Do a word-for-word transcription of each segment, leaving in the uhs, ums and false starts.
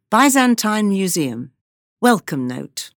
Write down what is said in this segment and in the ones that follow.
Byzantine Museum. Welcome Note.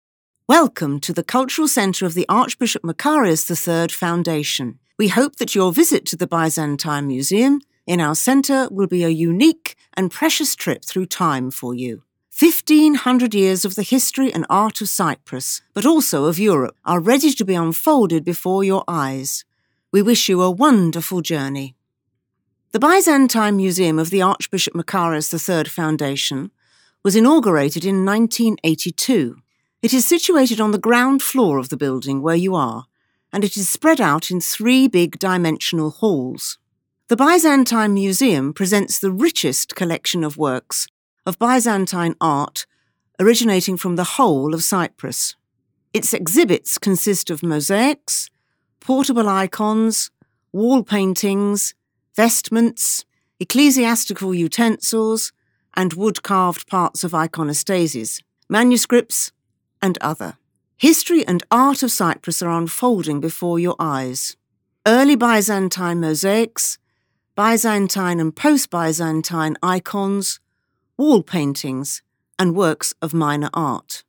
Welcome to the Cultural Centre of the Archbishop Macarius the Third Foundation. We hope that your visit to the Byzantine Museum in our centre will be a unique and precious trip through time for you. Fifteen hundred years of the history and art of Cyprus, but also of Europe, are ready to be unfolded before your eyes. We wish you a wonderful journey. The Byzantine Museum of the Archbishop Macarius the Third Foundation was inaugurated in nineteen eighty-two. It is situated on the ground floor of the building where you are, and it is spread out in three big dimensional halls. The Byzantine Museum presents the richest collection of works of Byzantine art originating from the whole of Cyprus. Its exhibits consist of mosaics, portable icons, wall paintings, vestments, ecclesiastical utensils, and wood-carved parts of iconostases, manuscripts, and other. History and art of Cyprus are unfolding before your eyes. Early Byzantine mosaics, Byzantine and post-Byzantine icons, wall paintings, and works of minor art.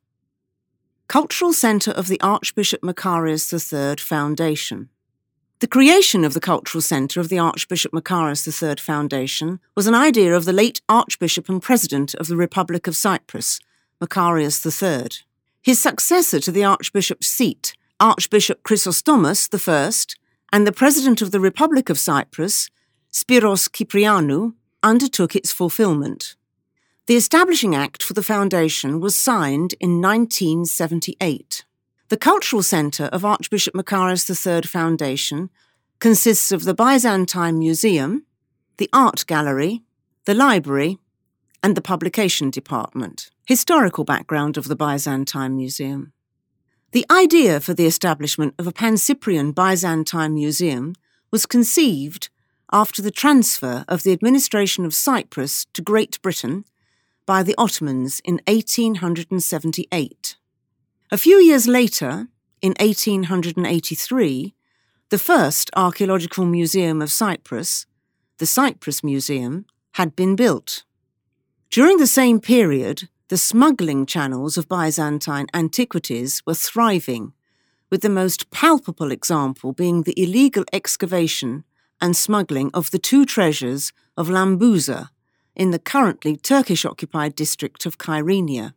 Cultural Centre of the Archbishop Macarius the Third Foundation. The creation of the Cultural Centre of the Archbishop Macarius the Third Foundation was an idea of the late Archbishop and President of the Republic of Cyprus, Macarius the Third. His successor to the Archbishop's seat, Archbishop Chrysostomos the First, and the President of the Republic of Cyprus, Spyros Kyprianou, undertook its fulfilment. The Establishing Act for the Foundation was signed in nineteen seventy-eight. The Cultural Centre of Archbishop Macarius the Third Foundation consists of the Byzantine Museum, the Art Gallery, the Library, and the Publication Department. Historical background of the Byzantine Museum. The idea for the establishment of a Pan-Cyprian Byzantine Museum was conceived after the transfer of the administration of Cyprus to Great Britain by the Ottomans in eighteen seventy-eight. A few years later, in eighteen eighty-three, the first archaeological museum of Cyprus, the Cyprus Museum, had been built. During the same period, the smuggling channels of Byzantine antiquities were thriving, with the most palpable example being the illegal excavation and smuggling of the two treasures of Lambuza in the currently Turkish-occupied district of Kyrenia.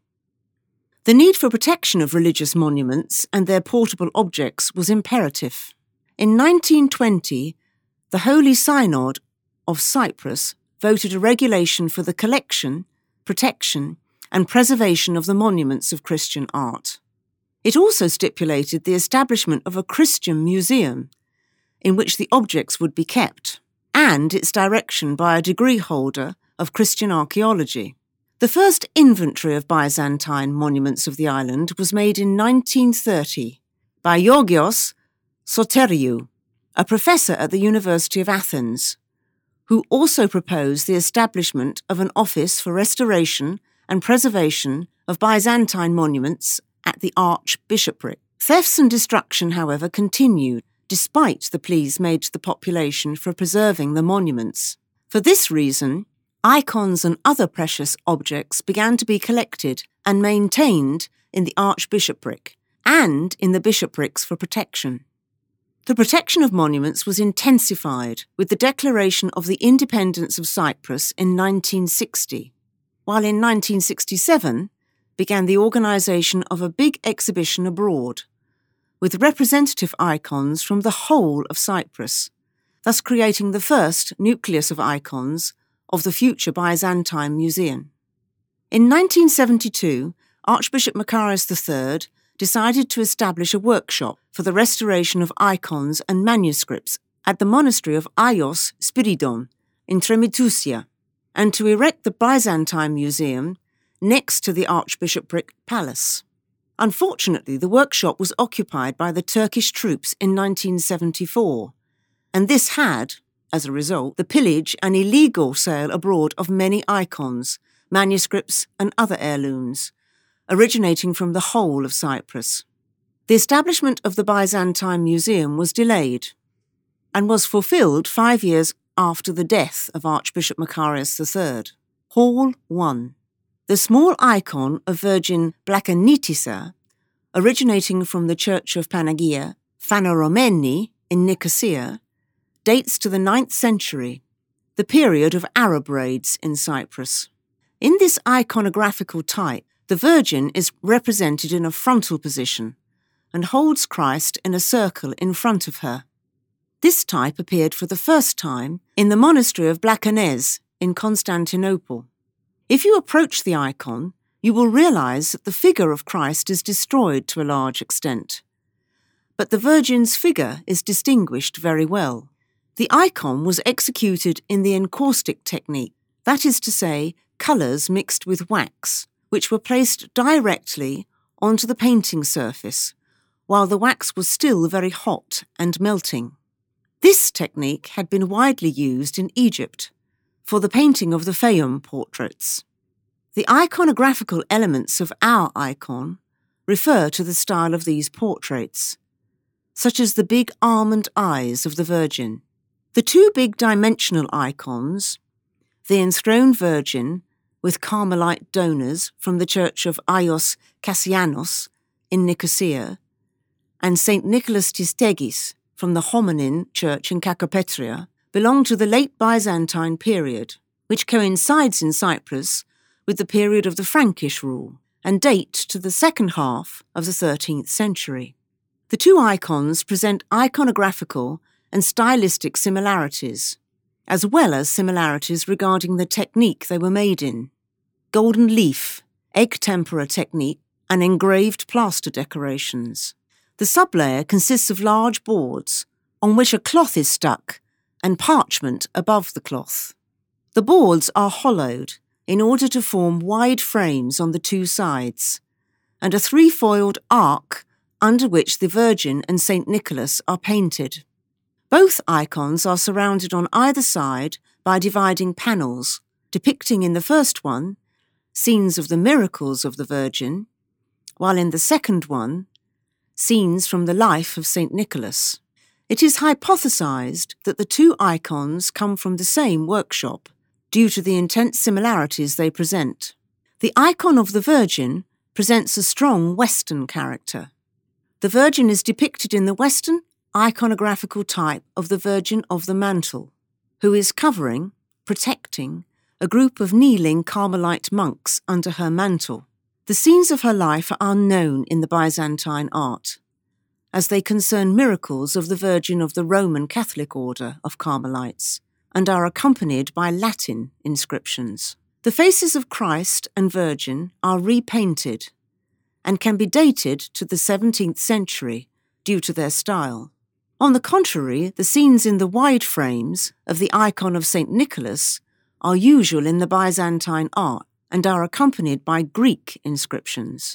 The need for protection of religious monuments and their portable objects was imperative. In nineteen twenty, the Holy Synod of Cyprus voted a regulation for the collection, protection, and preservation of the monuments of Christian art. It also stipulated the establishment of a Christian museum, in which the objects would be kept, and its direction by a degree holder of Christian archaeology. The first inventory of Byzantine monuments of the island was made in nineteen thirty by Georgios Soteriou, a professor at the University of Athens, who also proposed the establishment of an office for restoration and preservation of Byzantine monuments at the Archbishopric. Thefts and destruction, however, continued, despite the pleas made to the population for preserving the monuments. For this reason, icons and other precious objects began to be collected and maintained in the Archbishopric and in the bishoprics for protection. The protection of monuments was intensified with the declaration of the independence of Cyprus in nineteen sixty, while in nineteen sixty-seven began the organisation of a big exhibition abroad, with representative icons from the whole of Cyprus, thus creating the first nucleus of icons of the future Byzantine Museum. In nineteen seventy-two, Archbishop Macarius the Third decided to establish a workshop for the restoration of icons and manuscripts at the monastery of Aios Spiridon in Tremitousia, and to erect the Byzantine Museum next to the Archbishopric Palace. Unfortunately, the workshop was occupied by the Turkish troops in nineteen seventy-four, and this had, as a result, the pillage and illegal sale abroad of many icons, manuscripts, and other heirlooms, originating from the whole of Cyprus. The establishment of the Byzantine Museum was delayed, and was fulfilled five years after the death of Archbishop Macarius the Third. Hall one. The small icon of Virgin Blakhanitissa, originating from the Church of Panagia Phaneromeni in Nicosia, dates to the ninth century, the period of Arab raids in Cyprus. In this iconographical type, the Virgin is represented in a frontal position and holds Christ in a circle in front of her. This type appeared for the first time in the monastery of Blakhanez in Constantinople. If you approach the icon, you will realize that the figure of Christ is destroyed to a large extent. But the Virgin's figure is distinguished very well. The icon was executed in the encaustic technique, that is to say, colours mixed with wax, which were placed directly onto the painting surface, while the wax was still very hot and melting. This technique had been widely used in Egypt for the painting of the Fayum portraits. The iconographical elements of our icon refer to the style of these portraits, such as the big almond eyes of the Virgin. The two big dimensional icons, the enthroned Virgin with Carmelite donors from the Church of Ios Cassianos in Nicosia, and Saint Nicholas Tistegis from the Hominin Church in Kakopetria, belong to the late Byzantine period, which coincides in Cyprus with the period of the Frankish rule and date to the second half of the thirteenth century. The two icons present iconographical and stylistic similarities, as well as similarities regarding the technique they were made in: golden leaf, egg tempera technique, and engraved plaster decorations. The sublayer consists of large boards on which a cloth is stuck and parchment above the cloth. The boards are hollowed in order to form wide frames on the two sides, and a three-foiled ark under which the Virgin and Saint Nicholas are painted. Both icons are surrounded on either side by dividing panels, depicting in the first one scenes of the miracles of the Virgin, while in the second one, scenes from the life of Saint Nicholas. It is hypothesized that the two icons come from the same workshop, due to the intense similarities they present. The icon of the Virgin presents a strong Western character. The Virgin is depicted in the Western iconographical type of the Virgin of the Mantle, who is covering, protecting, a group of kneeling Carmelite monks under her mantle. The scenes of her life are unknown in the Byzantine art, as they concern miracles of the Virgin of the Roman Catholic Order of Carmelites, and are accompanied by Latin inscriptions. The faces of Christ and Virgin are repainted and can be dated to the seventeenth century due to their style. On the contrary, the scenes in the wide frames of the icon of Saint Nicholas are usual in the Byzantine art and are accompanied by Greek inscriptions.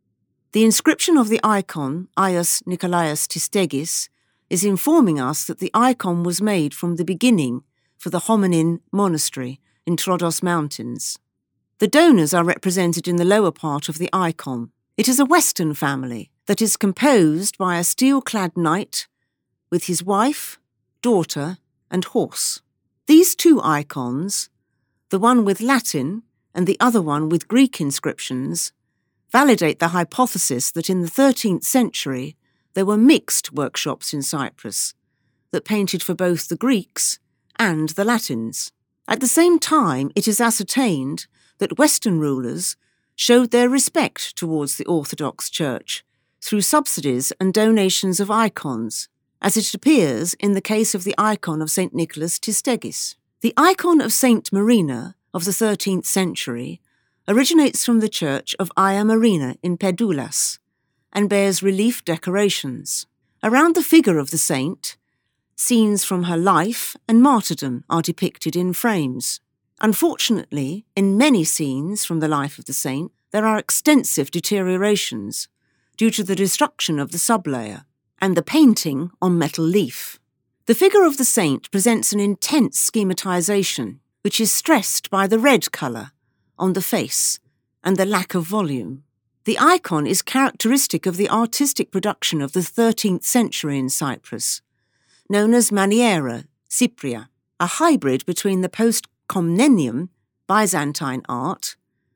The inscription of the icon, Ios Nikolaios Tistegis, is informing us that the icon was made from the beginning for the Hominin monastery in Troodos Mountains. The donors are represented in the lower part of the icon. It is a Western family that is composed by a steel-clad knight with his wife, daughter, and horse. These two icons, the one with Latin and the other one with Greek inscriptions, validate the hypothesis that in the thirteenth century there were mixed workshops in Cyprus that painted for both the Greeks and the Latins. At the same time, it is ascertained that Western rulers showed their respect towards the Orthodox Church through subsidies and donations of icons, as it appears in the case of the icon of Saint Nicholas Tistegis. The icon of Saint Marina of the thirteenth century originates from the church of Aia Marina in Pedoulas and bears relief decorations. Around the figure of the saint, scenes from her life and martyrdom are depicted in frames. Unfortunately, in many scenes from the life of the saint, there are extensive deteriorations due to the destruction of the sublayer and the painting on metal leaf. The figure of the saint presents an intense schematization, which is stressed by the red colour on the face and the lack of volume. The icon is characteristic of the artistic production of the thirteenth century in Cyprus, known as Maniera Cypria, a hybrid between the post-Komnenium Byzantine art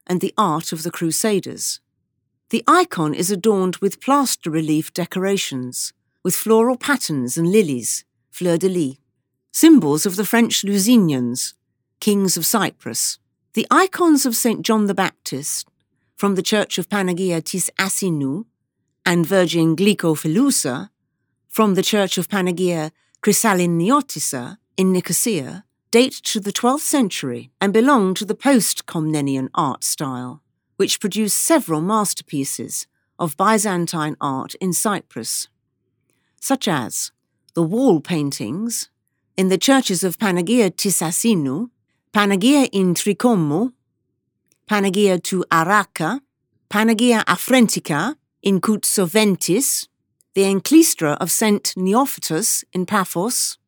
and the art of the Crusaders. The icon is adorned with plaster relief decorations, with floral patterns and lilies, fleur-de-lis, symbols of the French Lusignans, kings of Cyprus. The icons of Saint John the Baptist, from the Church of Panagia tis Asinou, and Virgin Glycophilousa, from the Church of Panagia Chrysalineotissa in Nicosia, date to the twelfth century and belong to the post-Komnenian art style, which produced several masterpieces of Byzantine art in Cyprus, such as the wall paintings in the churches of Panagia tis Asinou, Panagia in Tricomo, Panagia tu Araca, Panagia Afrentica in Koutsoventis, the Enclystra of Saint Neophytus in Paphos,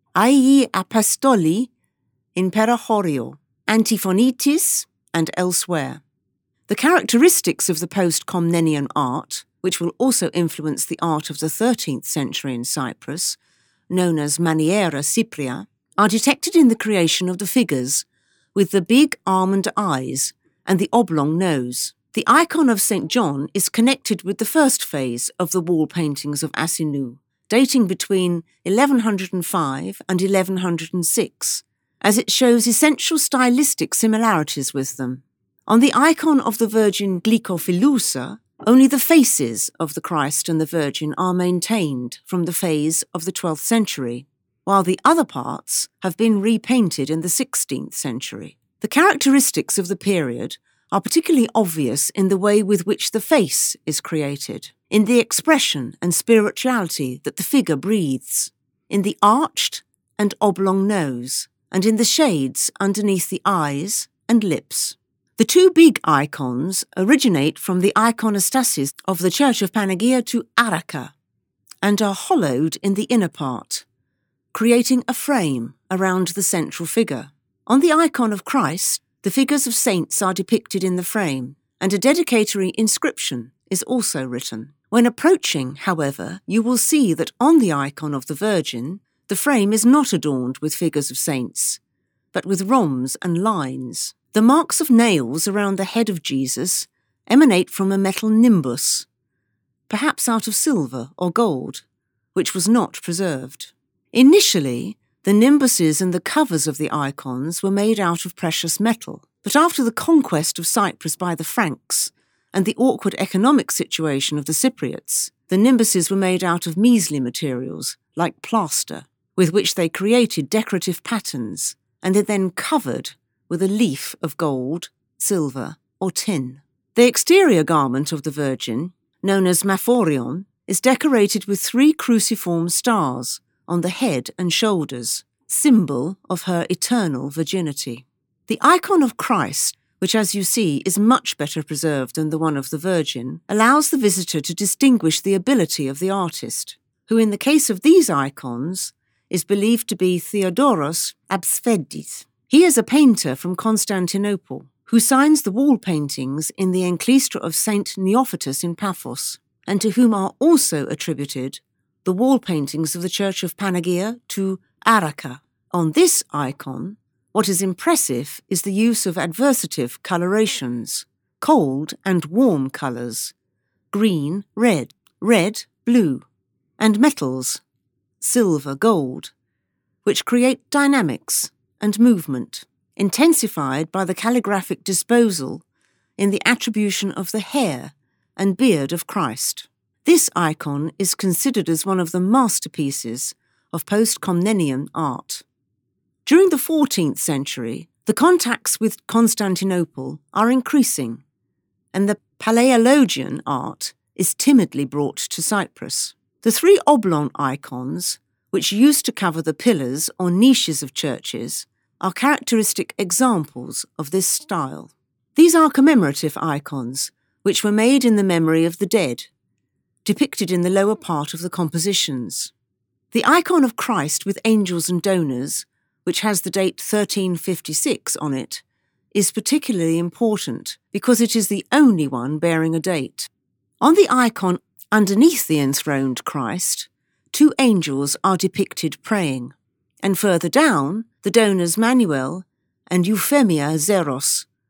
Aii Apostoli in Perachorio, Antiphonitis, and elsewhere. The characteristics of the post-Komnenian art, which will also influence the art of the thirteenth century in Cyprus, known as Maniera Cypria, are detected in the creation of the figures with the big almond eyes and the oblong nose. The icon of Saint John is connected with the first phase of the wall paintings of Asinou, dating between eleven oh five and eleven oh six, as it shows essential stylistic similarities with them. On the icon of the Virgin Glycophilousa, only the faces of the Christ and the Virgin are maintained from the phase of the twelfth century, while the other parts have been repainted in the sixteenth century. The characteristics of the period are particularly obvious in the way with which the face is created, in the expression and spirituality that the figure breathes, in the arched and oblong nose, and in the shades underneath the eyes and lips. The two big icons originate from the iconostasis of the Church of Panagia tu Araca and are hollowed in the inner part, creating a frame around the central figure. On the icon of Christ, the figures of saints are depicted in the frame, and a dedicatory inscription is also written. When approaching, however, you will see that on the icon of the Virgin, the frame is not adorned with figures of saints, but with rhombs and lines. The marks of nails around the head of Jesus emanate from a metal nimbus, perhaps out of silver or gold, which was not preserved. Initially, the nimbuses and the covers of the icons were made out of precious metal, but after the conquest of Cyprus by the Franks and the awkward economic situation of the Cypriots, the nimbuses were made out of measly materials, like plaster, with which they created decorative patterns, and are then covered with a leaf of gold, silver, or tin. The exterior garment of the Virgin, known as maphorion, is decorated with three cruciform stars on the head and shoulders, symbol of her eternal virginity. The icon of Christ, which as you see is much better preserved than the one of the Virgin, allows the visitor to distinguish the ability of the artist, who in the case of these icons is believed to be Theodoros Absphedis. He is a painter from Constantinople, who signs the wall paintings in the Enclystra of Saint Neophytus in Paphos, and to whom are also attributed the wall paintings of the Church of Panagia tu Araca. On this icon, what is impressive is the use of adversative colorations, cold and warm colours, green, red, red, blue, and metals, silver, gold, which create dynamics and movement, intensified by the calligraphic disposal in the attribution of the hair and beard of Christ. This icon is considered as one of the masterpieces of post-Komnenian art. During the fourteenth century, the contacts with Constantinople are increasing, and the Palaiologian art is timidly brought to Cyprus. The three oblong icons, which used to cover the pillars or niches of churches, are characteristic examples of this style. These are commemorative icons, which were made in the memory of the dead, depicted in the lower part of the compositions. The icon of Christ with angels and donors, which has the date thirteen fifty-six on it, is particularly important because it is the only one bearing a date. On the icon underneath the enthroned Christ, two angels are depicted praying, and further down, the donors Manuel and Euphemia Zeros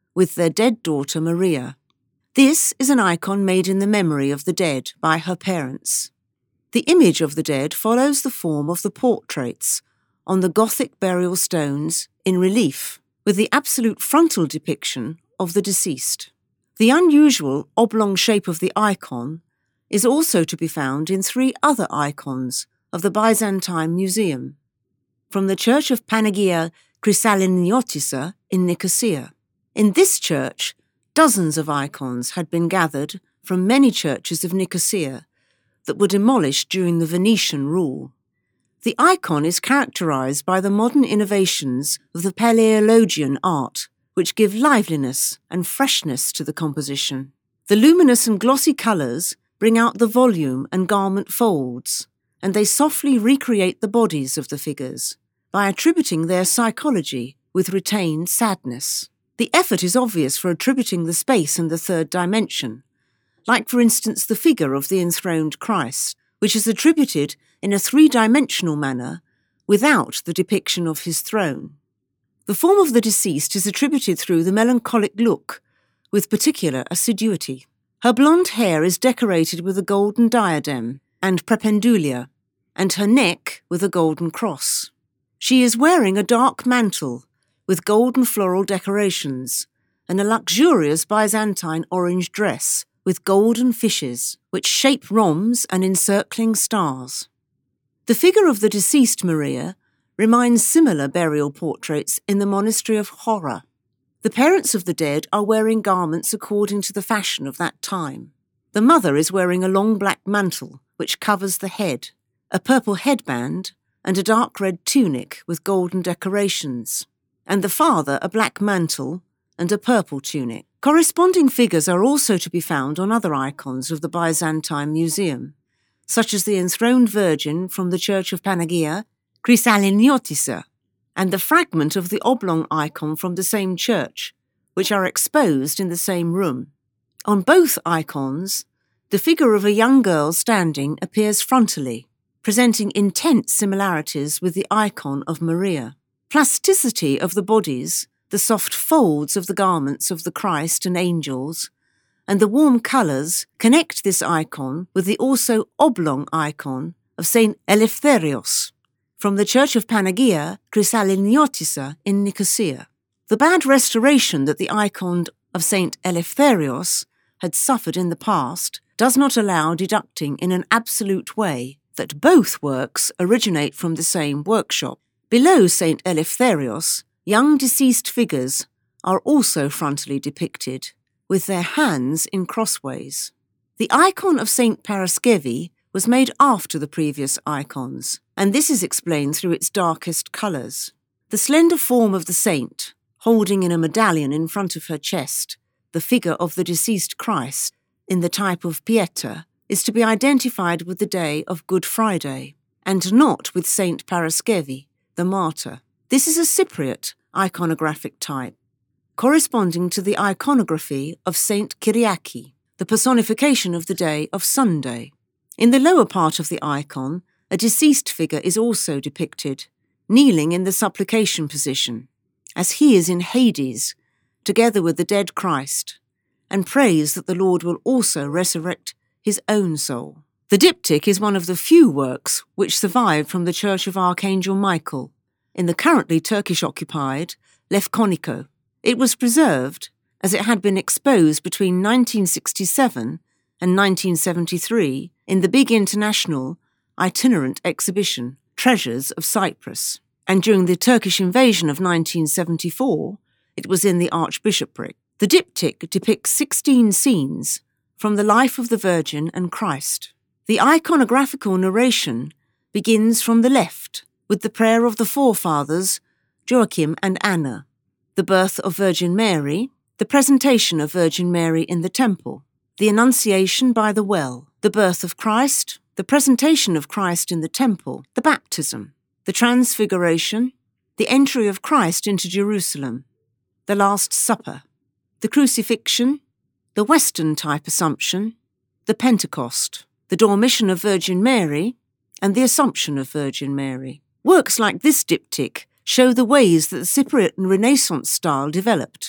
with their dead daughter Maria. This is an icon made in the memory of the dead by her parents. The image of the dead follows the form of the portraits on the Gothic burial stones in relief, with the absolute frontal depiction of the deceased. The unusual oblong shape of the icon is also to be found in three other icons of the Byzantine Museum, from the Church of Panagia Chrysaliniotissa in Nicosia. In this church, dozens of icons had been gathered from many churches of Nicosia that were demolished during the Venetian rule. The icon is characterized by the modern innovations of the Paleologian art, which give liveliness and freshness to the composition. The luminous and glossy colours bring out the volume and garment folds, and they softly recreate the bodies of the figures by attributing their psychology with retained sadness. The effort is obvious for attributing the space and the third dimension, like for instance the figure of the enthroned Christ, which is attributed in a three-dimensional manner without the depiction of his throne. The form of the deceased is attributed through the melancholic look, with particular assiduity. Her blonde hair is decorated with a golden diadem and prependulia, and her neck with a golden cross. She is wearing a dark mantle with golden floral decorations and a luxurious Byzantine orange dress with golden fishes, which shape rhombs and encircling stars. The figure of the deceased Maria reminds similar burial portraits in the monastery of Hora. The parents of the dead are wearing garments according to the fashion of that time. The mother is wearing a long black mantle, which covers the head, a purple headband, and a dark red tunic with golden decorations, and the father a black mantle and a purple tunic. Corresponding figures are also to be found on other icons of the Byzantine Museum, such as the enthroned Virgin from the Church of Panagia Chrysaliniotissa, and the fragment of the oblong icon from the same church, which are exposed in the same room. On both icons, the figure of a young girl standing appears frontally, presenting intense similarities with the icon of Maria. Plasticity of the bodies, the soft folds of the garments of the Christ and angels, and the warm colours connect this icon with the also oblong icon of Saint Eleftherios, from the Church of Panagia Chrysaliniotissa in Nicosia. The bad restoration that the icon of Saint Eleftherios had suffered in the past does not allow deducting in an absolute way that both works originate from the same workshop. Below Saint Eleftherios, young deceased figures are also frontally depicted, with their hands in crossways. The icon of Saint Paraskevi was made after the previous icons, and this is explained through its darkest colours. The slender form of the saint, holding in a medallion in front of her chest the figure of the deceased Christ in the type of Pieta, is to be identified with the day of Good Friday, and not with Saint Paraskevi, the martyr. This is a Cypriot iconographic type, corresponding to the iconography of Saint Kyriaki, the personification of the day of Sunday. In the lower part of the icon, a deceased figure is also depicted, kneeling in the supplication position, as he is in Hades, together with the dead Christ, and prays that the Lord will also resurrect his own soul. The diptych is one of the few works which survived from the Church of Archangel Michael, in the currently Turkish-occupied Lefkoniko. It was preserved as it had been exposed between nineteen sixty-seven and nineteen seventy-three in the big international itinerant exhibition, Treasures of Cyprus, and during the Turkish invasion of nineteen seventy-four, it was in the Archbishopric. The diptych depicts sixteen scenes from the life of the Virgin and Christ. The iconographical narration begins from the left, with the prayer of the forefathers, Joachim and Anna, the birth of Virgin Mary, the presentation of Virgin Mary in the temple, the Annunciation by the well, the birth of Christ, the presentation of Christ in the temple, the baptism, the transfiguration, the entry of Christ into Jerusalem, the Last Supper, the crucifixion, the Western type Assumption, the Pentecost, the Dormition of Virgin Mary, and the Assumption of Virgin Mary. Works like this diptych show the ways that the Cypriot and Renaissance style developed,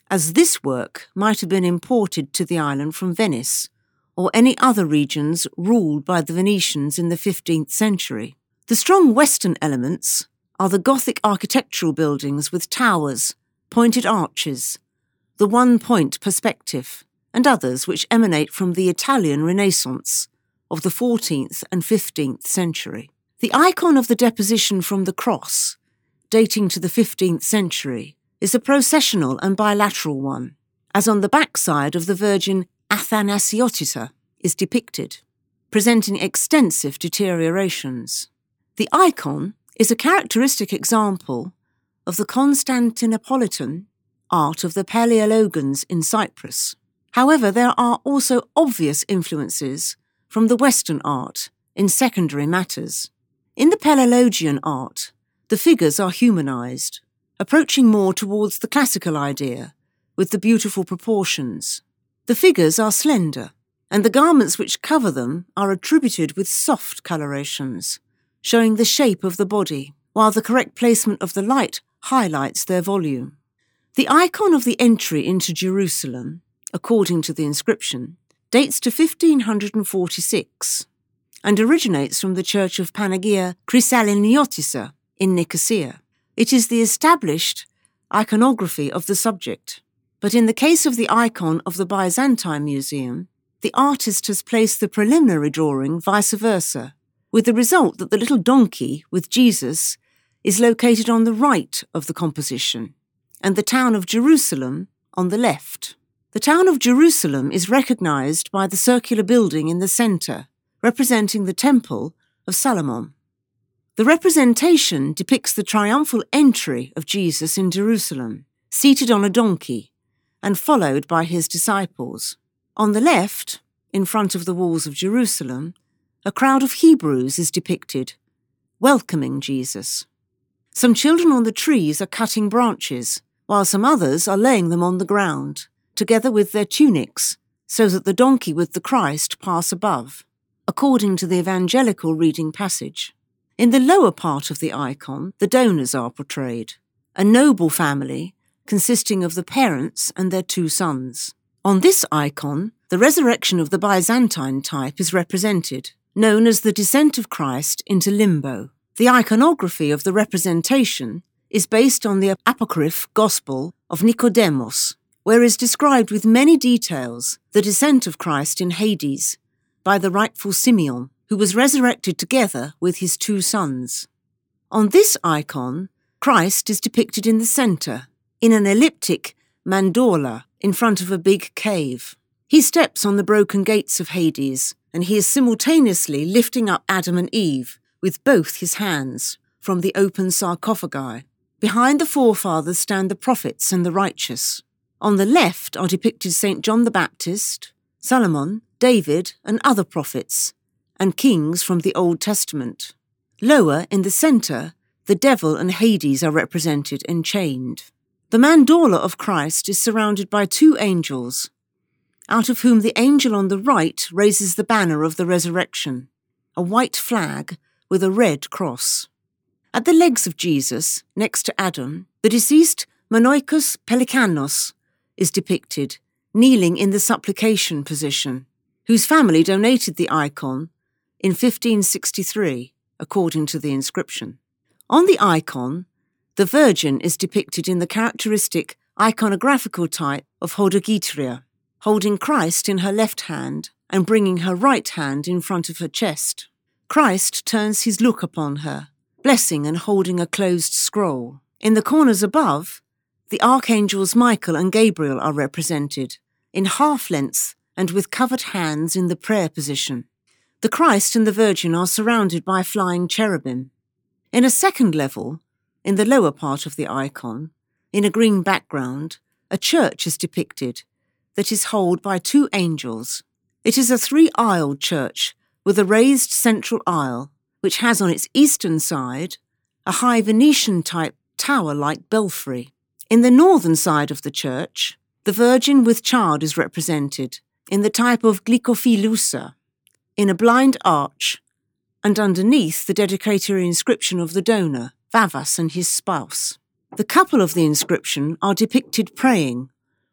as this work might have been imported to the island from Venice or any other regions ruled by the Venetians in the fifteenth century. The strong Western elements are the Gothic architectural buildings with towers, pointed arches, the one-point perspective, and others which emanate from the Italian Renaissance of the fourteenth and fifteenth century. The icon of the Deposition from the Cross, dating to the fifteenth century, is a processional and bilateral one, as on the backside of the Virgin Athanasiotisa is depicted, presenting extensive deteriorations. The icon is a characteristic example of the Constantinopolitan art of the Palaiologons in Cyprus. However, there are also obvious influences from the Western art in secondary matters. In the Palaiologian art, the figures are humanized, approaching more towards the classical idea, with the beautiful proportions. The figures are slender, and the garments which cover them are attributed with soft colorations, showing the shape of the body, while the correct placement of the light highlights their volume. The icon of the entry into Jerusalem, according to the inscription, dates to fifteen forty-six and originates from the church of Panagia Chrysaliotissa in Nicosia. It is the established iconography of the subject, but in the case of the icon of the Byzantine Museum, the artist has placed the preliminary drawing vice versa, with the result that the little donkey with Jesus is located on the right of the composition, and the town of Jerusalem on the left. The town of Jerusalem is recognized by the circular building in the center, representing the Temple of Solomon. The representation depicts the triumphal entry of Jesus in Jerusalem, seated on a donkey, and followed by his disciples. On the left, in front of the walls of Jerusalem, a crowd of Hebrews is depicted, welcoming Jesus. Some children on the trees are cutting branches, while some others are laying them on the ground, together with their tunics, so that the donkey with the Christ pass above, according to the evangelical reading passage. In the lower part of the icon, the donors are portrayed, a noble family consisting of the parents and their two sons. On this icon, the resurrection of the Byzantine type is represented, known as the descent of Christ into limbo. The iconography of the representation is based on the apocryph Gospel of Nicodemus, where is described with many details the descent of Christ in Hades by the rightful Simeon, who was resurrected together with his two sons. On this icon, Christ is depicted in the centre, in an elliptic mandorla in front of a big cave. He steps on the broken gates of Hades, and he is simultaneously lifting up Adam and Eve with both his hands from the open sarcophagi. Behind the forefathers stand the prophets and the righteous. On the left are depicted Saint John the Baptist, Solomon, David, and other prophets, and kings from the Old Testament. Lower, in the centre, the devil and Hades are represented enchained. The mandorla of Christ is surrounded by two angels, out of whom the angel on the right raises the banner of the resurrection, a white flag with a red cross. At the legs of Jesus, next to Adam, the deceased Monoikos Pelikanos is depicted, kneeling in the supplication position, whose family donated the icon in fifteen sixty-three, according to the inscription. On the icon, the Virgin is depicted in the characteristic iconographical type of Hodegetria, holding Christ in her left hand and bringing her right hand in front of her chest. Christ turns his look upon her, blessing and holding a closed scroll. In the corners above, the archangels Michael and Gabriel are represented, in half-length and with covered hands in the prayer position. The Christ and the Virgin are surrounded by flying cherubim. In a second level, in the lower part of the icon, in a green background, a church is depicted that is held by two angels. It is a three-aisled church with a raised central aisle, which has on its eastern side a high Venetian-type tower-like belfry. In the northern side of the church, the Virgin with Child is represented in the type of glycophilusa, in a blind arch, and underneath the dedicatory inscription of the donor, Vavas and his spouse. The couple of the inscription are depicted praying,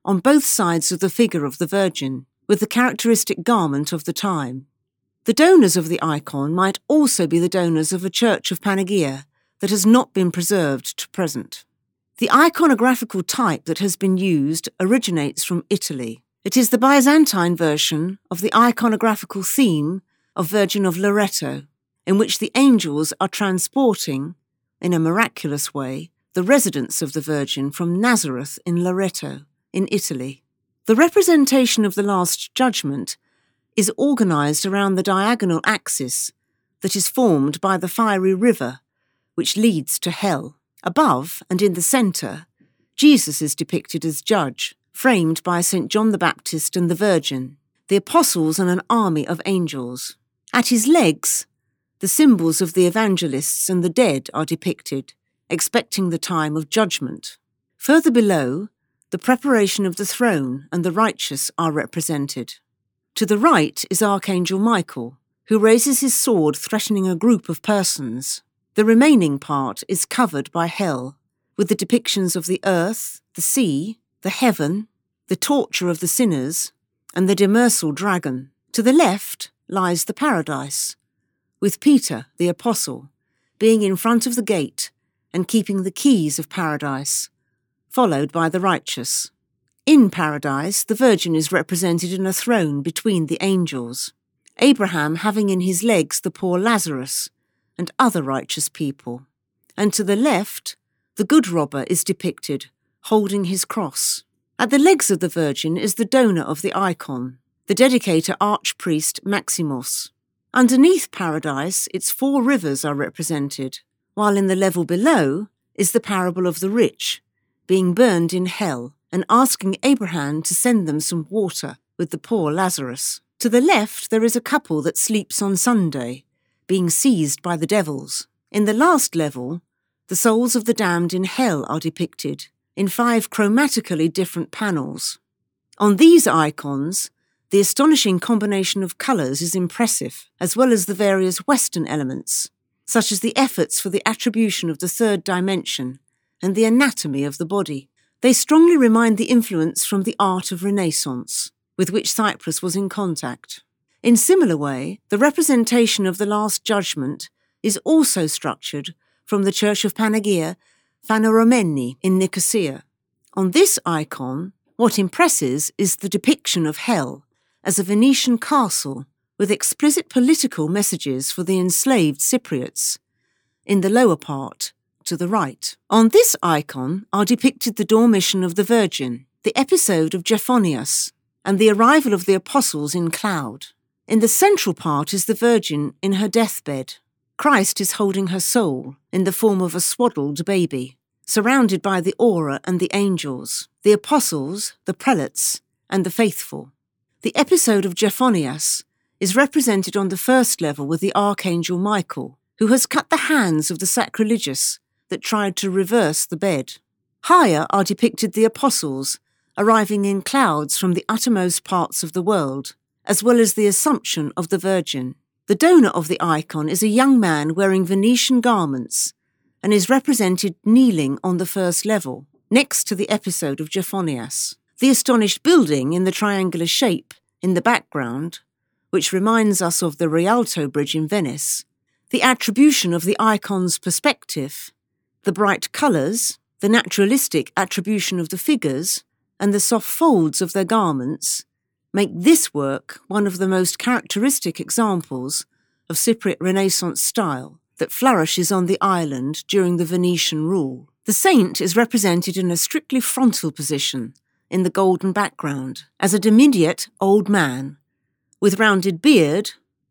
on both sides of the figure of the Virgin, with the characteristic garment of the time. The donors of the icon might also be the donors of a church of Panagia that has not been preserved to present. The iconographical type that has been used originates from Italy. It is the Byzantine version of the iconographical theme of Virgin of Loreto, in which the angels are transporting, in a miraculous way, the residence of the Virgin from Nazareth in Loreto, in Italy. The representation of the Last Judgment is organised around the diagonal axis that is formed by the fiery river, which leads to hell. Above and in the centre, Jesus is depicted as judge, framed by Saint John the Baptist and the Virgin, the apostles and an army of angels. At his legs, the symbols of the evangelists and the dead are depicted, expecting the time of judgment. Further below, the preparation of the throne and the righteous are represented. To the right is Archangel Michael, who raises his sword threatening a group of persons. The remaining part is covered by hell, with the depictions of the earth, the sea, the heaven, the torture of the sinners, and the demersal dragon. To the left lies the paradise, with Peter, the apostle, being in front of the gate and keeping the keys of paradise, followed by the righteous. In paradise, the Virgin is represented in a throne between the angels, Abraham having in his legs the poor Lazarus and other righteous people. And to the left, the good robber is depicted, holding his cross. At the legs of the Virgin is the donor of the icon, the dedicator Archpriest Maximus. Underneath paradise, its four rivers are represented, while in the level below is the parable of the rich, being burned in hell, and asking Abraham to send them some water with the poor Lazarus. To the left there is a couple that sleeps on Sunday, being seized by the devils. In the last level, the souls of the damned in hell are depicted, in five chromatically different panels. On these icons, the astonishing combination of colours is impressive, as well as the various Western elements, such as the efforts for the attribution of the third dimension and the anatomy of the body. They strongly remind the influence from the art of Renaissance, with which Cyprus was in contact. In similar way, the representation of the Last Judgment is also structured from the Church of Panagia Phaneromeni in Nicosia. On this icon, what impresses is the depiction of hell as a Venetian castle with explicit political messages for the enslaved Cypriots, in the lower part, to the right. On this icon are depicted the Dormition of the Virgin, the episode of Gephonius, and the arrival of the apostles in cloud. In the central part is the Virgin in her deathbed. Christ is holding her soul in the form of a swaddled baby, surrounded by the aura and the angels, the apostles, the prelates, and the faithful. The episode of Gephonius is represented on the first level with the Archangel Michael, who has cut the hands of the sacrilegious that tried to reverse the bed. Higher are depicted the apostles arriving in clouds from the uttermost parts of the world, as well as the Assumption of the Virgin. The donor of the icon is a young man wearing Venetian garments and is represented kneeling on the first level, next to the episode of Gephonius. The astonished building in the triangular shape in the background, which reminds us of the Rialto Bridge in Venice, the attribution of the icon's perspective, the bright colours, the naturalistic attribution of the figures, and the soft folds of their garments make this work one of the most characteristic examples of Cypriot Renaissance style that flourishes on the island during the Venetian rule. The saint is represented in a strictly frontal position in the golden background as a diminuate old man, with rounded beard,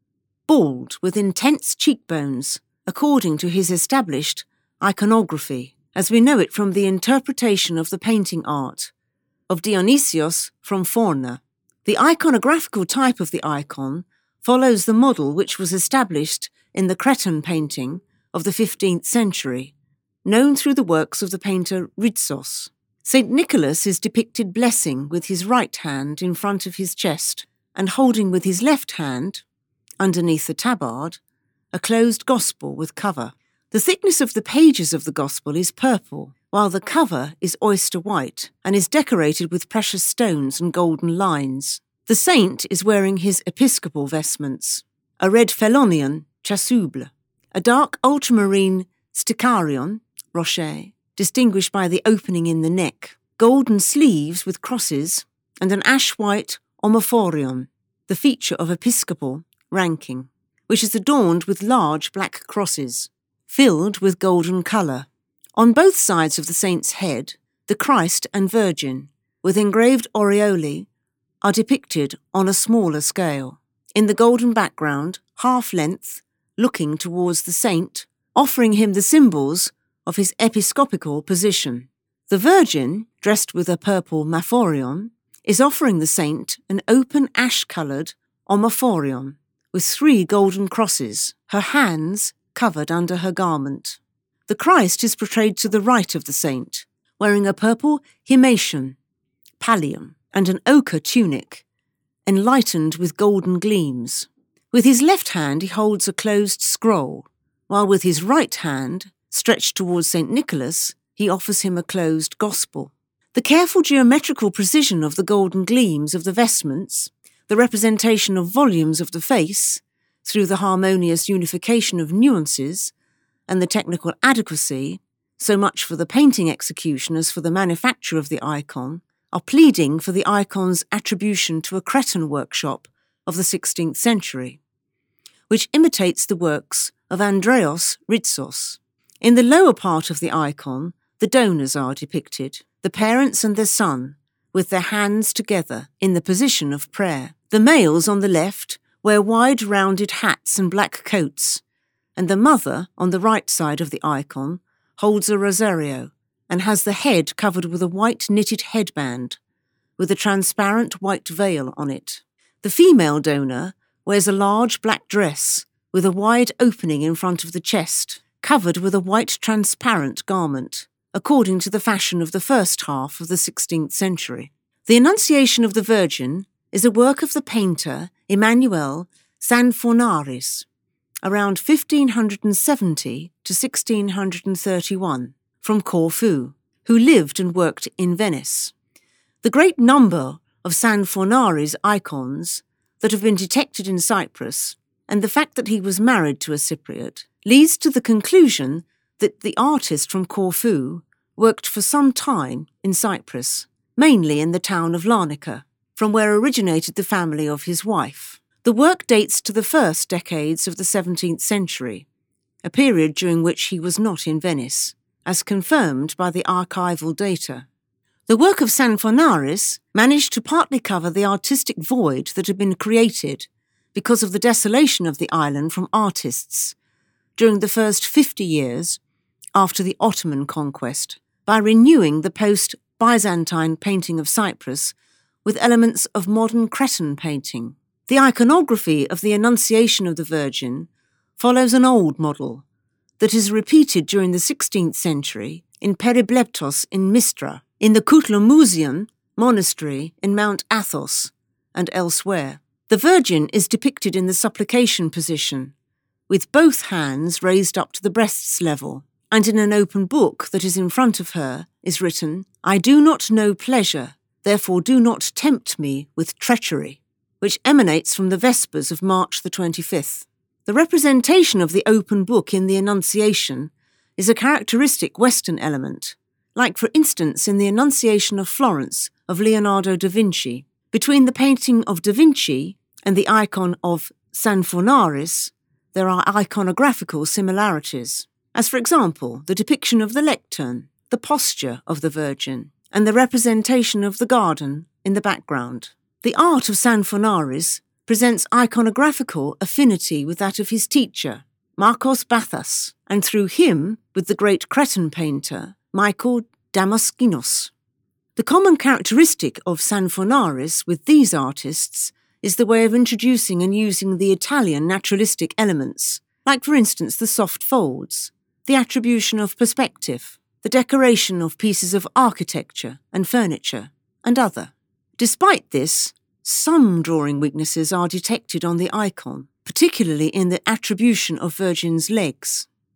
bald with intense cheekbones, according to his established iconography, as we know it from the interpretation of the painting art of Dionysios from Forna. The iconographical type of the icon follows the model which was established in the Cretan painting of the fifteenth century, known through the works of the painter Ritsos. Saint Nicholas is depicted blessing with his right hand in front of his chest and holding with his left hand, underneath the tabard, a closed gospel with cover. The thickness of the pages of the gospel is purple, while the cover is oyster white and is decorated with precious stones and golden lines. The saint is wearing his episcopal vestments, a red phelonion, chasuble, a dark ultramarine sticarion, rochet, distinguished by the opening in the neck, golden sleeves with crosses, and an ash-white omophorion, the feature of episcopal ranking, which is adorned with large black crosses, filled with golden colour. On both sides of the saint's head, the Christ and Virgin, with engraved aureole, are depicted on a smaller scale. In the golden background, half-length, looking towards the saint, offering him the symbols of his episcopal position. The Virgin, dressed with a purple maphorion, is offering the saint an open ash-coloured omophorion with three golden crosses, her hands covered under her garment. The Christ is portrayed to the right of the saint, wearing a purple himation, pallium, and an ochre tunic, enlightened with golden gleams. With his left hand he holds a closed scroll, while with his right hand, stretched towards Saint Nicholas, he offers him a closed gospel. The careful geometrical precision of the golden gleams of the vestments, the representation of volumes of the face, through the harmonious unification of nuances, and the technical adequacy, so much for the painting execution as for the manufacture of the icon, are pleading for the icon's attribution to a Cretan workshop of the sixteenth century, which imitates the works of Andreos Ritsos. In the lower part of the icon, the donors are depicted, the parents and their son, with their hands together in the position of prayer. The males on the left wear wide rounded hats and black coats, and the mother, on the right side of the icon, holds a rosario and has the head covered with a white knitted headband, with a transparent white veil on it. The female donor wears a large black dress with a wide opening in front of the chest, covered with a white transparent garment, according to the fashion of the first half of the sixteenth century. The Annunciation of the Virgin is a work of the painter Emmanuel Sanfornaris, around fifteen seventy to sixteen thirty-one, from Corfu, who lived and worked in Venice. The great number of Sanfornaris icons that have been detected in Cyprus, and the fact that he was married to a Cypriot, leads to the conclusion that the artist from Corfu worked for some time in Cyprus, mainly in the town of Larnaca, from where originated the family of his wife. The work dates to the first decades of the seventeenth century, a period during which he was not in Venice, as confirmed by the archival data. The work of Sanfornaris managed to partly cover the artistic void that had been created because of the desolation of the island from artists during the first fifty years after the Ottoman conquest, by renewing the post-Byzantine painting of Cyprus with elements of modern Cretan painting. The iconography of the Annunciation of the Virgin follows an old model that is repeated during the sixteenth century in Peribleptos in Mistra, in the Kutlomuzion monastery in Mount Athos, and elsewhere. The Virgin is depicted in the supplication position, with both hands raised up to the breast's level, and in an open book that is in front of her is written, "I do not know pleasure, therefore do not tempt me with treachery," which emanates from the Vespers of March the twenty-fifth. The representation of the open book in the Annunciation is a characteristic Western element, like for instance in the Annunciation of Florence of Leonardo da Vinci. Between the painting of da Vinci and the icon of Sanfornaris, there are iconographical similarities, as for example the depiction of the lectern, the posture of the Virgin, and the representation of the garden in the background. The art of Sanfornaris presents iconographical affinity with that of his teacher, Marcos Bathas, and through him with the great Cretan painter, Michael Damaskinos. The common characteristic of Sanfornaris with these artists is the way of introducing and using the Italian naturalistic elements, like for instance the soft folds, the attribution of perspective, the decoration of pieces of architecture and furniture, and other. Despite this, some drawing weaknesses are detected on the icon, particularly in the attribution of Virgin's legs.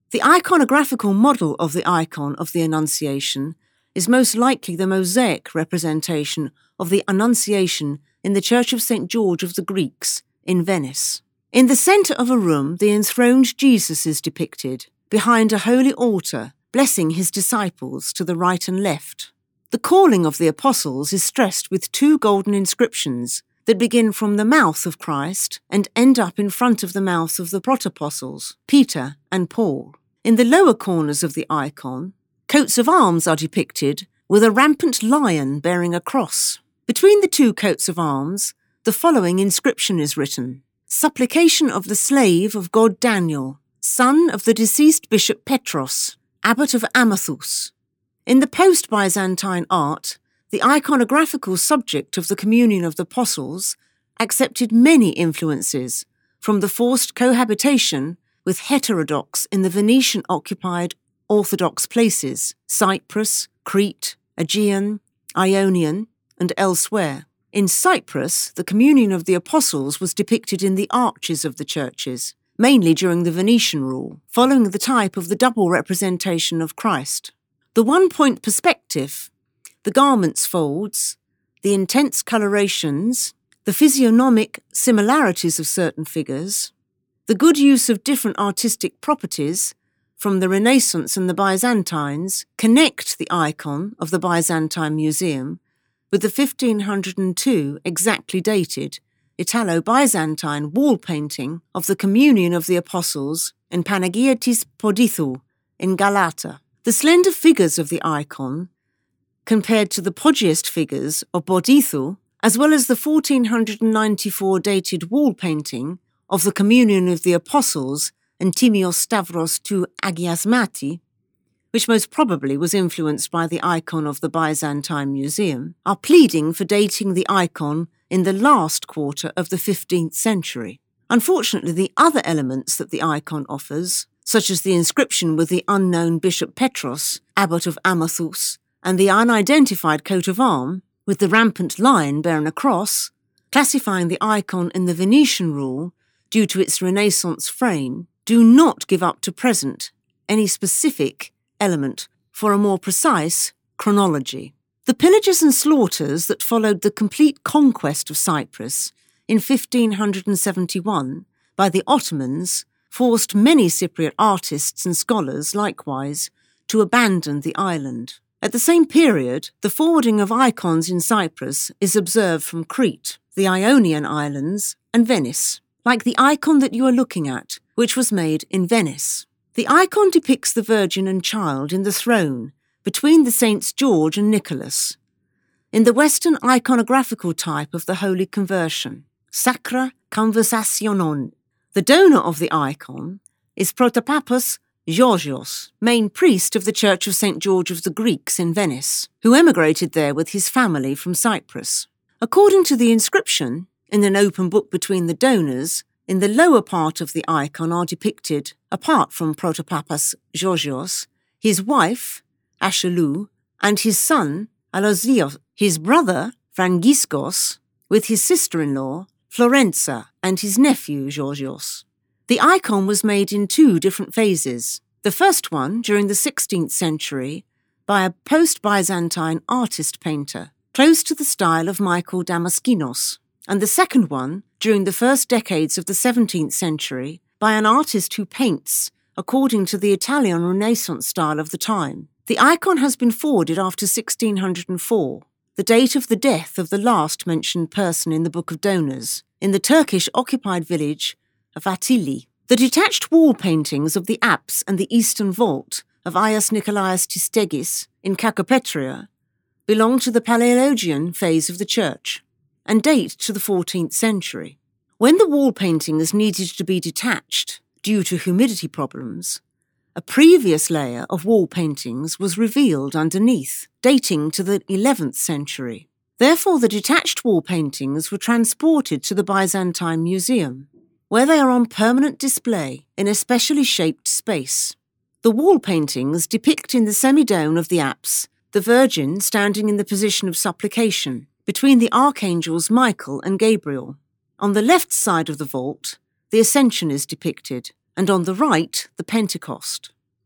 The iconographical model of the icon of the Annunciation is most likely the mosaic representation of the Annunciation in the Church of Saint George of the Greeks in Venice. In the centre of a room, the enthroned Jesus is depicted, behind a holy altar, blessing his disciples to the right and left. The calling of the apostles is stressed with two golden inscriptions that begin from the mouth of Christ and end up in front of the mouth of the protopostles, Peter and Paul. In the lower corners of the icon, coats of arms are depicted with a rampant lion bearing a cross. Between the two coats of arms, the following inscription is written: Supplication of the slave of God Daniel, son of the deceased Bishop Petros, abbot of Amathus. In the post-Byzantine art, the iconographical subject of the communion of the apostles accepted many influences from the forced cohabitation with heterodox in the Venetian-occupied Orthodox places, Cyprus, Crete, Aegean, Ionian, and elsewhere. In Cyprus, the communion of the apostles was depicted in the arches of the churches, mainly during the Venetian rule, following the type of the double representation of Christ. The one-point perspective, the garments' folds, the intense colorations, the physiognomic similarities of certain figures, the good use of different artistic properties from the Renaissance and the Byzantines connect the icon of the Byzantine Museum with the fifteen oh two exactly dated Italo-Byzantine wall painting of the Communion of the Apostles in Panagia tis Podithou in Galata. The slender figures of the icon, compared to the Pogiest figures of Bodithou, as well as the fourteen ninety-four dated wall painting of the Communion of the Apostles and Timios Stavros to Agiasmati, which most probably was influenced by the icon of the Byzantine Museum, are pleading for dating the icon in the last quarter of the fifteenth century. Unfortunately, the other elements that the icon offers, such as the inscription with the unknown Bishop Petros, abbot of Amathus, and the unidentified coat of arms, with the rampant lion bearing a cross, classifying the icon in the Venetian rule due to its Renaissance frame, do not give up to present any specific element for a more precise chronology. The pillages and slaughters that followed the complete conquest of Cyprus in fifteen seventy-one by the Ottomans forced many Cypriot artists and scholars likewise to abandon the island. At the same period, the forwarding of icons in Cyprus is observed from Crete, the Ionian Islands, and Venice, like the icon that you are looking at, which was made in Venice. The icon depicts the Virgin and Child in the throne between the Saints George and Nicholas, in the Western iconographical type of the Holy Conversion, Sacra Conversationon. The donor of the icon is Protopappus Georgios, main priest of the Church of Saint George of the Greeks in Venice, who emigrated there with his family from Cyprus. According to the inscription, in an open book between the donors, in the lower part of the icon are depicted, apart from Protopappus Georgios, his wife, Ashelou, and his son, Alosios, his brother, Frangiskos, with his sister-in-law, Florenza, and his nephew, Georgios. The icon was made in two different phases. The first one, during the sixteenth century, by a post-Byzantine artist-painter, close to the style of Michael Damaskinos, and the second one, during the first decades of the seventeenth century, by an artist who paints according to the Italian Renaissance style of the time. The icon has been forwarded after sixteen oh four, the date of the death of the last mentioned person in the Book of Donors, in the Turkish-occupied village of Atili. The detached wall paintings of the apse and the eastern vault of Aias Nikolaos Tistegis in Kakopetria belong to the Paleologian phase of the church and date to the fourteenth century. When the wall paintings needed to be detached due to humidity problems, a previous layer of wall paintings was revealed underneath, dating to the eleventh century. Therefore, the detached wall paintings were transported to the Byzantine Museum, where they are on permanent display in a specially shaped space. The wall paintings depict in the semidome of the apse the Virgin standing in the position of supplication between the archangels Michael and Gabriel. On the left side of the vault, the Ascension is depicted, and on the right, the Pentecost.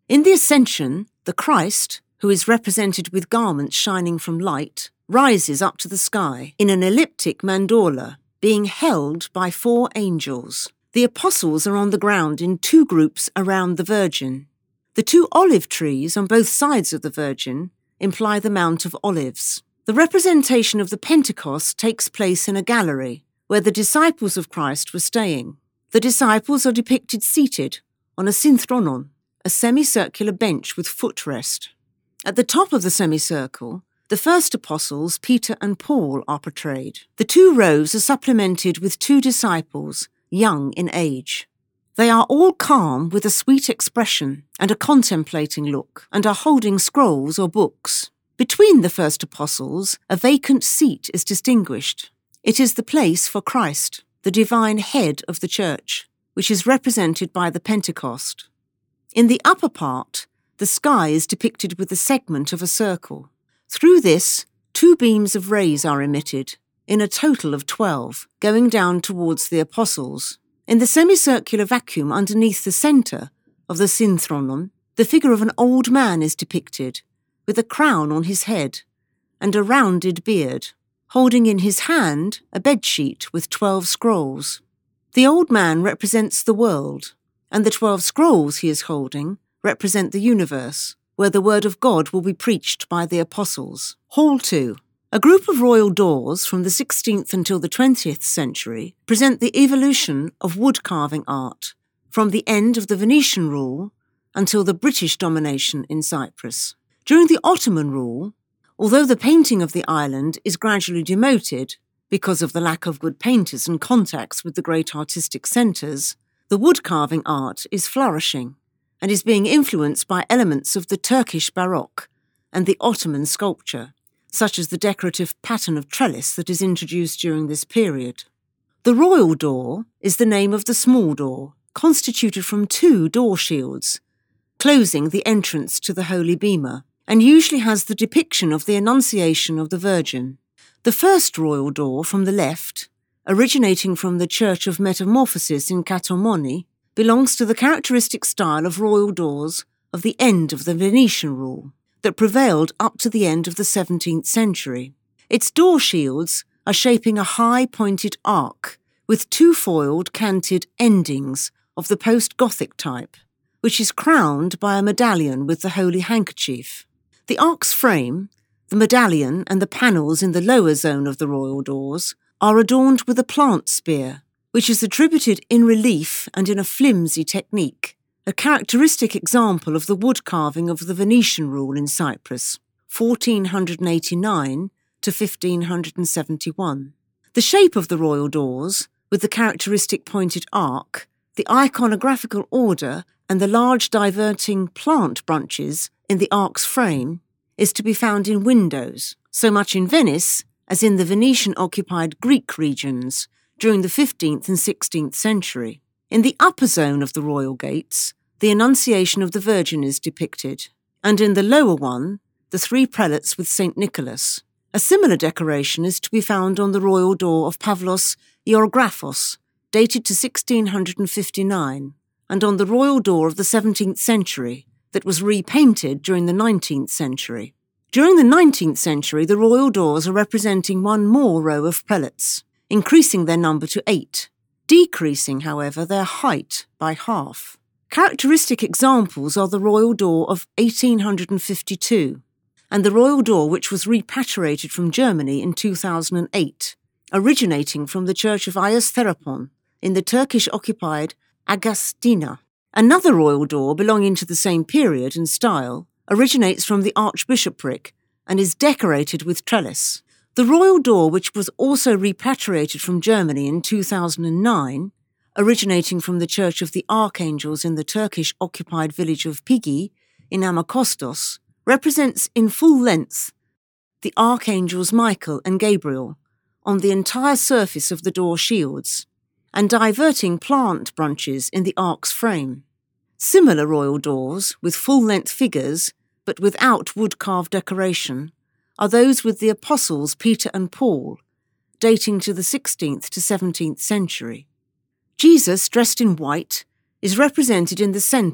In the Ascension, the Christ, who is represented with garments shining from light, rises up to the sky in an elliptic mandorla, being held by four angels. The apostles are on the ground in two groups around the Virgin. The two olive trees on both sides of the Virgin imply the Mount of Olives. The representation of the Pentecost takes place in a gallery where the disciples of Christ were staying. The disciples are depicted seated on a synthronon, a semicircular bench with footrest. At the top of the semicircle, the first apostles, Peter and Paul, are portrayed. The two rows are supplemented with two disciples, young in age. They are all calm with a sweet expression and a contemplating look, and are holding scrolls or books. Between the first apostles, a vacant seat is distinguished. It is the place for Christ, the divine head of the church, which is represented by the Pentecost. In the upper part, the sky is depicted with the segment of a circle. Through this, two beams of rays are emitted, in a total of twelve, going down towards the apostles. In the semicircular vacuum underneath the centre of the synthronon, the figure of an old man is depicted, with a crown on his head and a rounded beard, holding in his hand a bedsheet with twelve scrolls. The old man represents the world, and the twelve scrolls he is holding represent the universe, where the word of God will be preached by the apostles. Hall two. A group of royal doors from the sixteenth until the twentieth century present the evolution of wood-carving art from the end of the Venetian rule until the British domination in Cyprus. During the Ottoman rule, although the painting of the island is gradually demoted because of the lack of good painters and contacts with the great artistic centres, the wood-carving art is flourishing and is being influenced by elements of the Turkish Baroque and the Ottoman sculpture, such as the decorative pattern of trellis that is introduced during this period. The royal door is the name of the small door, constituted from two door shields, closing the entrance to the Holy Bema, and usually has the depiction of the Annunciation of the Virgin. The first royal door from the left, originating from the Church of Metamorphosis in Katomoni, belongs to the characteristic style of royal doors of the end of the Venetian rule that prevailed up to the end of the seventeenth century. Its door shields are shaping a high pointed arc with two foiled canted endings of the post-Gothic type, which is crowned by a medallion with the holy handkerchief. The arc's frame, the medallion and the panels in the lower zone of the royal doors are adorned with a plant spear, which is attributed in relief and in a flimsy technique, a characteristic example of the wood carving of the Venetian rule in Cyprus, fourteen eighty-nine to fifteen seventy-one. The shape of the royal doors, with the characteristic pointed arc, the iconographical order and the large diverting plant branches in the arc's frame, is to be found in windows, so much in Venice as in the Venetian-occupied Greek regions during the fifteenth and sixteenth century. In the upper zone of the royal gates, the Annunciation of the Virgin is depicted, and in the lower one, the three prelates with Saint Nicholas. A similar decoration is to be found on the royal door of Pavlos Georgraphos, dated to sixteen fifty-nine, and on the royal door of the seventeenth century, that was repainted during the nineteenth century. During the nineteenth century, the royal doors are representing one more row of prelates, increasing their number to eight, decreasing, however, their height by half. Characteristic examples are the royal door of eighteen fifty-two and the royal door which was repatriated from Germany in two thousand eight, originating from the Church of Ayas Therapon in the Turkish-occupied Agastya. Another royal door belonging to the same period and style originates from the archbishopric and is decorated with trellis. The royal door, which was also repatriated from Germany in two thousand nine, originating from the Church of the Archangels in the Turkish-occupied village of Pigi in Amakostos, represents in full length the archangels Michael and Gabriel on the entire surface of the door shields, and diverting plant branches in the ark's frame. Similar royal doors, with full-length figures, but without wood-carved decoration, are those with the apostles Peter and Paul, dating to the sixteenth to seventeenth century. Jesus, dressed in white, is represented in the centre,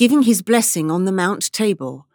giving his blessing on the Mount Tabor,